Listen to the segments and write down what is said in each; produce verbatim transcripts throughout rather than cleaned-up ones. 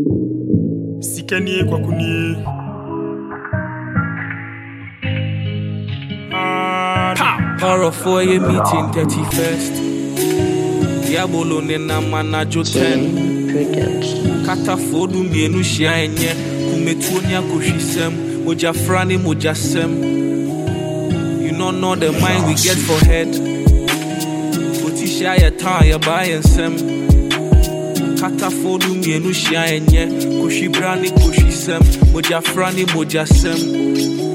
Sikanie kwakuni. Horror for your meeting thirty-first. Diabolo nena manajo ten. Kata fodu mienu shia enye. Kumetuonya kushisem. Moja frani moja sem. You don't know the mind we get for head. Otisha ya ta ya buy and sem. Kata fodu mienu shia enye. Kushibrani kushisem. Moja frani moja sem.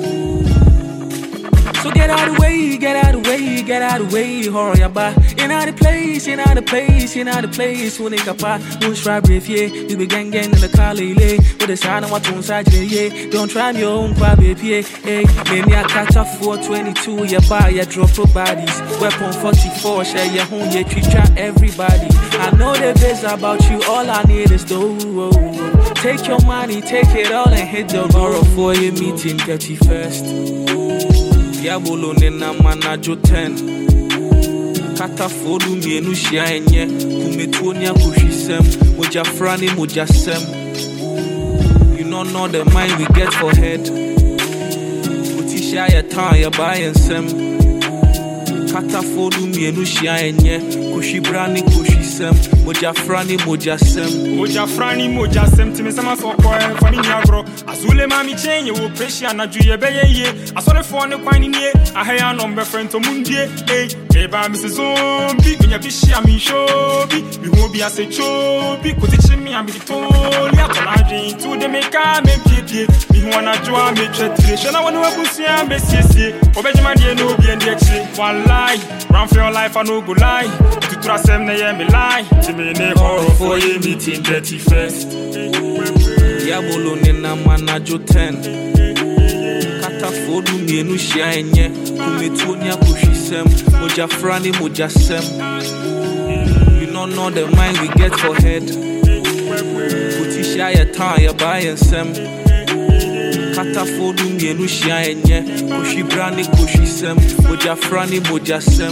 So get out of the way, get out of the way, get out of the way, hurry up, in out of place, in out of place, in out of place, when they capa, won't try brief, yeah, you be gang gang in the car, lay, with the sign of what on side, yeah, don't try your own crab, yeah, hey, maybe I catch up four twenty-two, you buy, you drop your bodies, weapon forty-four, share your home, yeah, treat everybody, I know the best about you, all I need is dough, take your money, take it all and hit the road for your meeting thirty-first. Diabolo nena manajo ten. Kata fodu mienu shia enye. Kumetuonya kushisem. Moja frani moja sem. You don't know the mind we get for head. Utisha ya ta ya buy and sem. Kata fodu mienu shia enye. Kushibrani kushisem. Moja frani moja sem. Moja frani moja sem. Timesema sokwe fani nyagro. Azule mami chenye wo pressure na juye beye ye. Asore phone kwani nie. Ahaya nombe friend to mundie. Hey, eba mise zombie. Minya bishi ami shobi. Mi hobi ase chobi. Kotiche mi ami toli. Atolaji to the meka me pie. Mi wana jwa me chetire. Shana wanu wabusi ambe siesi. Obejima die no bi ende echi. One lie. Run for your life I no go lie. To trust them na ye me lie. Timene horror for ye meeting thirty-first. Diabolo nena manajo ten. Kata fodu mienu shia enye. Kumetuonya kushisem. Moja frani moja sem. You don't know the mind we get for head. Utisha ya ta ya buy and sem. Kata fodu mienu shia enye. Kushibrani kushisem. Moja frani moja sem.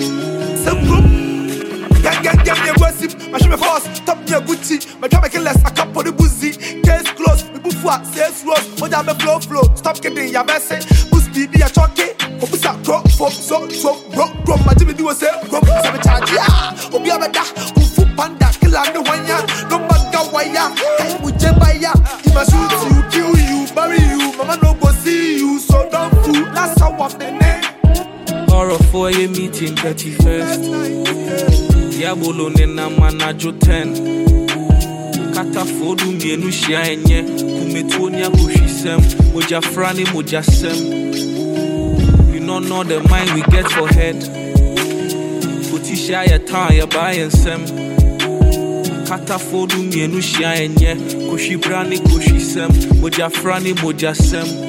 Gang gang gang me gossip, my show me force, top me Gucci, my try make less, I cap for the boozy, case closed, me bufwa, sales rose, moja me flow flow, stop kidding ya message, boost B B a choke, obusa crop, folk, so, so, rock, rock, my Jimmy do a sale, rock, seven charge, yeah, obi abeda, kufu panda, kill on the one ya, no banga wire, hey, mujebaya, he must shoot you, kill you, bury you, mama no go see you, so don't fool, that's how I'm the name. Horror for your meeting thirty-first. Diabolo nena manajo ten. Kata fodu mienu shia enye. Kumetuonya kushisem. Moja frani moja sem. You don't know the mind we get for head. Utisha ya ta ya buy and sem. Kata fodu mienu shia enye. Kushibrani kushisem. Moja frani moja sem.